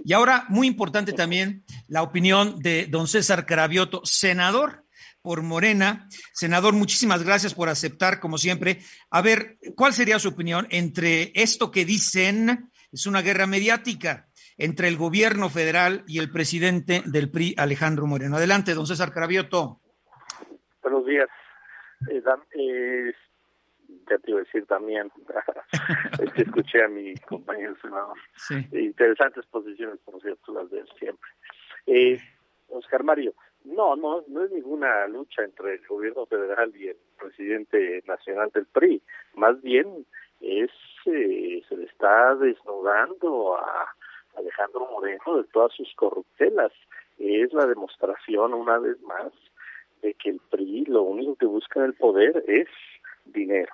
Y ahora, muy importante también, la opinión de don César Cravioto, senador por Morena. Senador, muchísimas gracias por aceptar, como siempre. A ver, ¿cuál sería su opinión entre esto que dicen es una guerra mediática entre el gobierno federal y el presidente del PRI, Alejandro Moreno? Adelante, don César Cravioto. Buenos días. Ya te iba a decir también, es que escuché a mi compañero senador. Sí. Interesantes posiciones, por cierto, las de él siempre. Oscar Mario, no es ninguna lucha entre el gobierno federal y el presidente nacional del PRI. Más bien se le está desnudando a Alejandro Moreno de todas sus corruptelas. Es la demostración, una vez más, de que el PRI lo único que busca en el poder es dinero,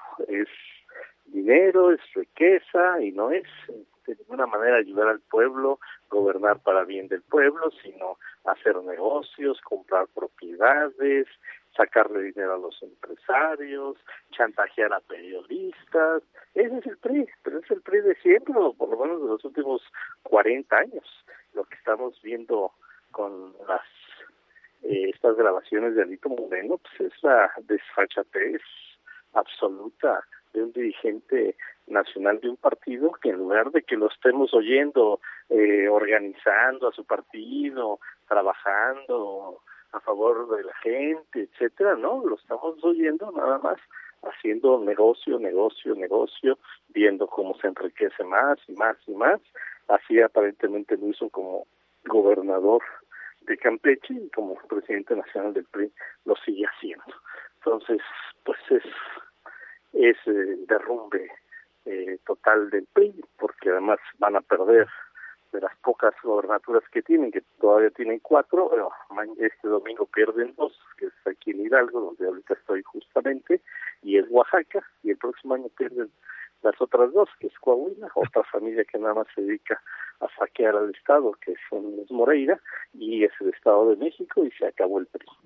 es riqueza, y no es de ninguna manera ayudar al pueblo, gobernar para bien del pueblo, sino hacer negocios, comprar propiedades, sacarle dinero a los empresarios, chantajear a periodistas. Ese es el PRI, pero es el PRI de siempre, o por lo menos de los últimos 40 años. Lo que estamos viendo con estas grabaciones de Alito Moreno, pues es la desfachatez absoluta de un dirigente nacional de un partido que, en lugar de que lo estemos oyendo organizando a su partido, trabajando a favor de la gente, etcétera, no, lo estamos oyendo nada más haciendo negocio, viendo cómo se enriquece más y más y más. Así aparentemente lo hizo como gobernador de Campeche, y como presidente nacional del PRI lo sigue haciendo. Entonces, pues es derrumbe total del PRI, porque además van a perder de las pocas gobernaturas que tienen, que todavía tienen 4, pero este domingo pierden 2, que es aquí en Hidalgo, donde ahorita estoy justamente, y es Oaxaca, y el próximo año pierden las otras 2, que es Coahuila, otra familia que nada más se dedica a saquear al Estado, que son los Moreira, y es el Estado de México, y se acabó el PRI.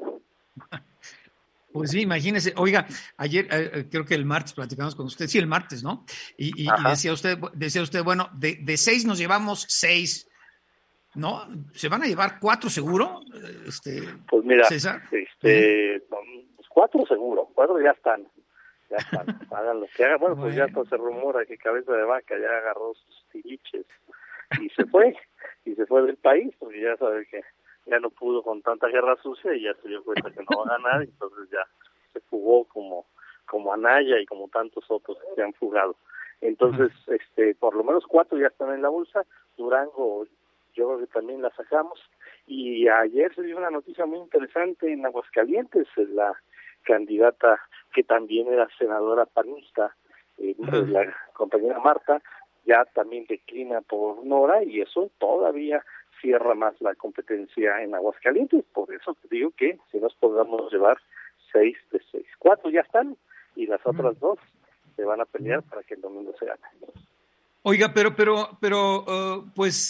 Pues sí, imagínese. Oiga, ayer, creo que el martes platicamos con usted, sí, el martes, ¿no? Y decía usted, bueno, de 6 nos llevamos 6, ¿no? ¿Se van a llevar 4 seguro? Pues mira, César. 4 seguro, 4 ya están, hagan lo que hagan. Bueno, pues ya se rumora que Cabeza de Vaca ya agarró sus tiliches y se fue del país, porque ya sabe que ya no pudo con tanta guerra sucia y ya se dio cuenta que no va a ganar, entonces ya se fugó como Anaya y como tantos otros que se han fugado. Entonces, por lo menos 4 ya están en la bolsa. Durango, yo creo que también la sacamos. Y ayer se dio una noticia muy interesante en Aguascalientes. La candidata que también era senadora panista, la compañera Marta, ya también declina por Nora, y eso todavía cierra más la competencia en Aguascalientes. Por eso te digo que si nos podamos llevar 6 de 6, 4 ya están, y las otras 2 se van a pelear para que el domingo se gane. Oiga, pero pues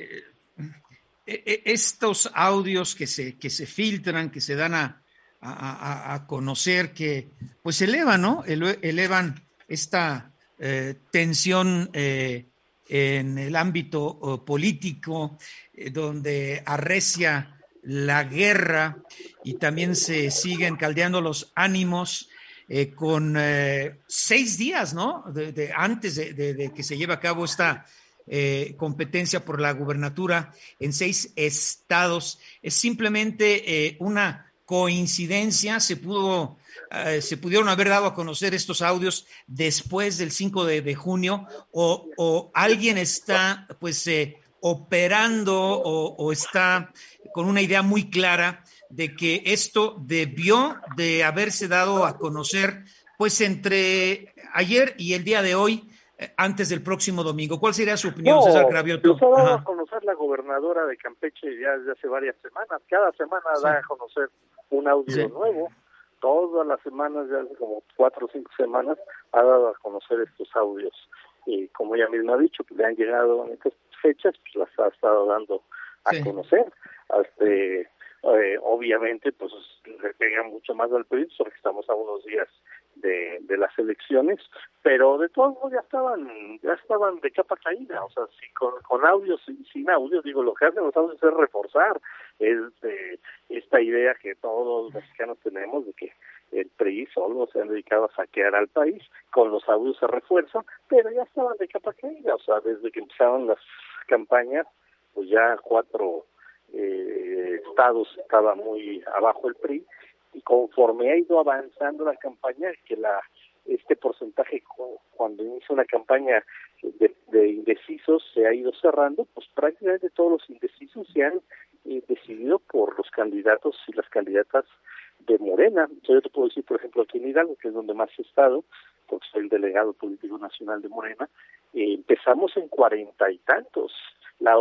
estos audios que se filtran, que se dan a conocer, que pues elevan, ¿no? Elevan esta tensión en el ámbito político, donde arrecia la guerra y también se siguen caldeando los ánimos con 6 días, ¿no? Antes de que se lleve a cabo esta competencia por la gubernatura en 6 estados. Es simplemente una coincidencia. Se pudieron haber dado a conocer estos audios después del 5 de junio, o alguien está pues operando o está con una idea muy clara de que esto debió de haberse dado a conocer pues entre ayer y el día de hoy, antes del próximo domingo. ¿Cuál sería su opinión, César Cravioto? Los ha dado a conocer la gobernadora de Campeche ya desde hace varias semanas. Cada semana da a conocer un audio nuevo. Todas las semanas, ya hace como 4 o 5 semanas, ha dado a conocer estos audios. Y como ella misma ha dicho, que le han llegado en estas fechas, pues las ha estado dando a conocer. Obviamente, pues le pega mucho más al PRI, porque estamos a unos días de las elecciones, pero de todos modos ya estaban de capa caída, o sea, si con audio, sin audio, digo, lo que hacen los audios es reforzar esta idea que todos los mexicanos tenemos de que el PRI solo se han dedicado a saquear al país, con los audios se refuerzan, pero ya estaban de capa caída, o sea, desde que empezaron las campañas, pues ya 4 estados estaba muy abajo el PRI, y conforme ha ido avanzando la campaña, que este porcentaje cuando inicia una campaña de indecisos se ha ido cerrando, pues prácticamente todos los indecisos se han decidido por los candidatos y las candidatas de Morena. Yo te puedo decir, por ejemplo, aquí en Hidalgo, que es donde más he estado, porque soy el delegado político nacional de Morena, empezamos en 40 y tantos. Las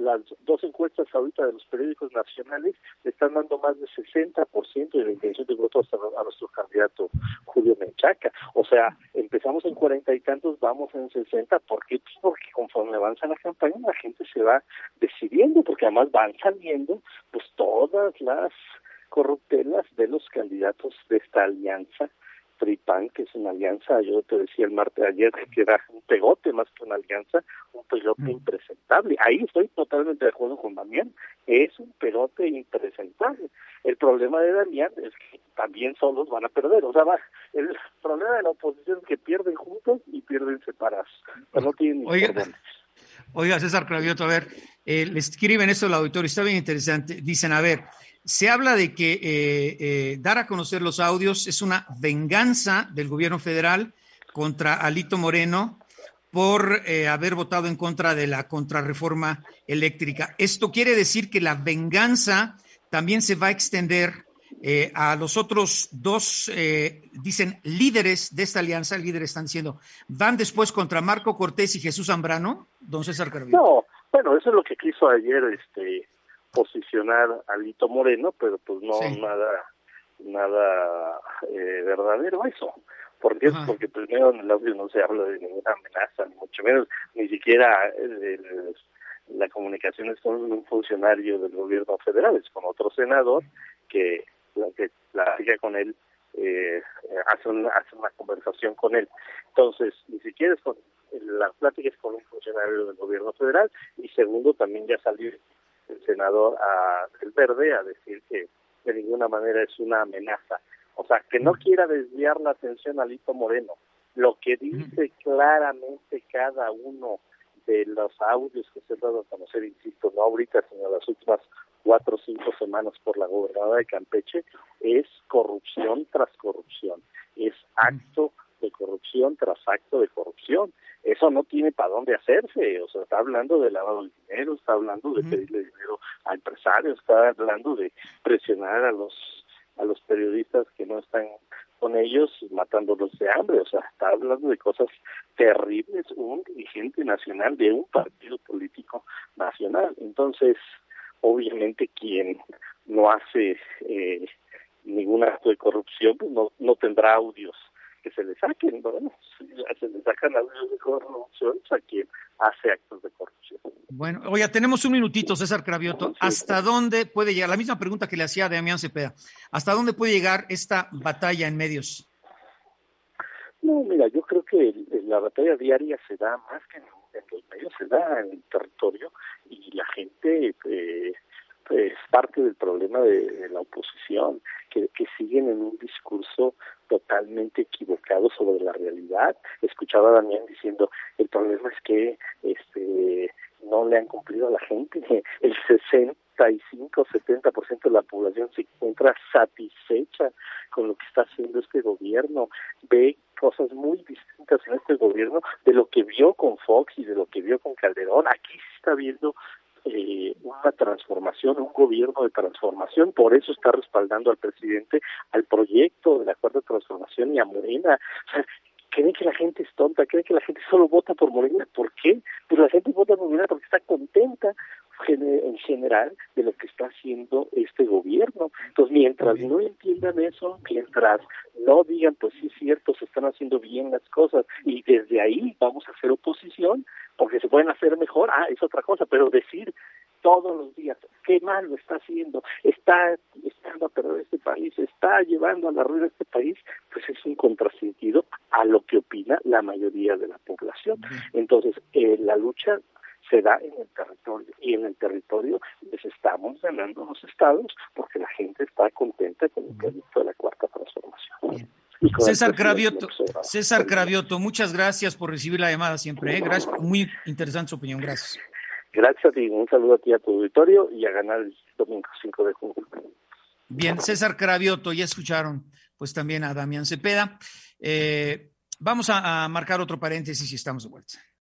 2 encuestas ahorita de los periódicos nacionales le están dando más de 60% de la intención de voto a nuestro candidato Julio Menchaca. O sea, empezamos en 40 y tantos, vamos en 60. ¿Por qué? Pues porque conforme avanza la campaña la gente se va decidiendo, porque además van saliendo pues todas las corruptelas de los candidatos de esta alianza PRI-PAN, que es una alianza, yo te decía el martes ayer que era un pegote más que una alianza, un pegote impresentable. Ahí estoy totalmente de acuerdo con Damián, es un pegote impresentable. El problema de Damián es que también solos van a perder, o sea, el problema de la oposición es que pierden juntos y pierden separados, pero no tienen ni por dónde. Oiga, César Cravioto, a ver, le escriben esto al auditorio, está bien interesante. Dicen, a ver, se habla de que dar a conocer los audios es una venganza del gobierno federal contra Alito Moreno por haber votado en contra de la contrarreforma eléctrica. Esto quiere decir que la venganza también se va a extender a los otros 2, dicen, líderes de esta alianza. Líderes están diciendo, ¿van después contra Marco Cortés y Jesús Zambrano, don César Cravioto? No, bueno, eso es lo que quiso ayer posicionar a Alito Moreno, pero pues no, sí, nada verdadero eso. ¿Por qué? Porque primero en el audio no se habla de ninguna amenaza, ni mucho menos, ni siquiera la comunicación es con un funcionario del gobierno federal, es con otro senador que la sigue con él, hace una conversación con él. Entonces, ni siquiera es la plática es con un funcionario del gobierno federal, y segundo, también ya salió el senador del Verde a decir que de ninguna manera es una amenaza. O sea, que no quiera desviar la atención a Alito Moreno. Lo que dice claramente cada uno de los audios que se han dado a conocer, insisto, no ahorita, sino las últimas 4 o 5 semanas por la gobernadora de Campeche, es corrupción tras corrupción. Es acto de corrupción tras acto de corrupción. Eso no tiene para dónde hacerse, o sea, está hablando de lavado de dinero, está hablando de pedirle dinero a empresarios, está hablando de presionar a los periodistas que no están con ellos, matándolos de hambre, o sea, está hablando de cosas terribles, un dirigente nacional de un partido político nacional. Entonces, obviamente quien no hace ningún acto de corrupción, pues no tendrá audios que se le saquen, bueno, se le sacan audios de corrupción a quien hace actos de corrupción. Bueno, oye, tenemos un minutito, César Cravioto. ¿Hasta dónde puede llegar? La misma pregunta que le hacía a Damián Cepeda. ¿Hasta dónde puede llegar esta batalla en medios? No, mira, yo creo que la batalla diaria se da más que en los medios, se da en el territorio, y la gente es parte del problema de la oposición, que siguen en un discurso totalmente equivocado sobre la realidad. Escuchaba a Damián diciendo, el problema es que no le han cumplido a la gente. El 65-70% de la población se encuentra satisfecha con lo que está haciendo este gobierno, ve cosas muy distintas en este gobierno de lo que vio con Fox y de lo que vio con Calderón. Aquí se está viendo una transformación, un gobierno de transformación, por eso está respaldando al presidente, al proyecto del acuerdo de transformación y a Morena. O sea, creen que la gente es tonta, creen que la gente solo vota por Morena. ¿Por qué? Pues la gente vota por Morena porque está contenta en general de lo que está haciendo este gobierno. Entonces, mientras no entiendan eso, mientras no digan, pues sí es cierto, se están haciendo bien las cosas, y desde ahí vamos a hacer oposición, porque se pueden hacer mejor, es otra cosa, pero decir todos los días. Qué mal lo está haciendo, está echando a perder este país, está llevando a la ruina este país, pues es un contrasentido a lo que opina la mayoría de la población. Entonces, la lucha se da en el territorio, y en el territorio les estamos ganando los estados porque la gente está contenta con el proyecto de la Cuarta Transformación. César Cravioto, muchas gracias por recibir la llamada siempre, ¿eh? Gracias, muy interesante su opinión, gracias. Gracias a ti, un saludo a ti, a tu auditorio, y a ganar el domingo 5 de junio. Bien, César Cravioto, ya escucharon pues también a Damián Cepeda. Vamos a marcar otro paréntesis y estamos de vuelta.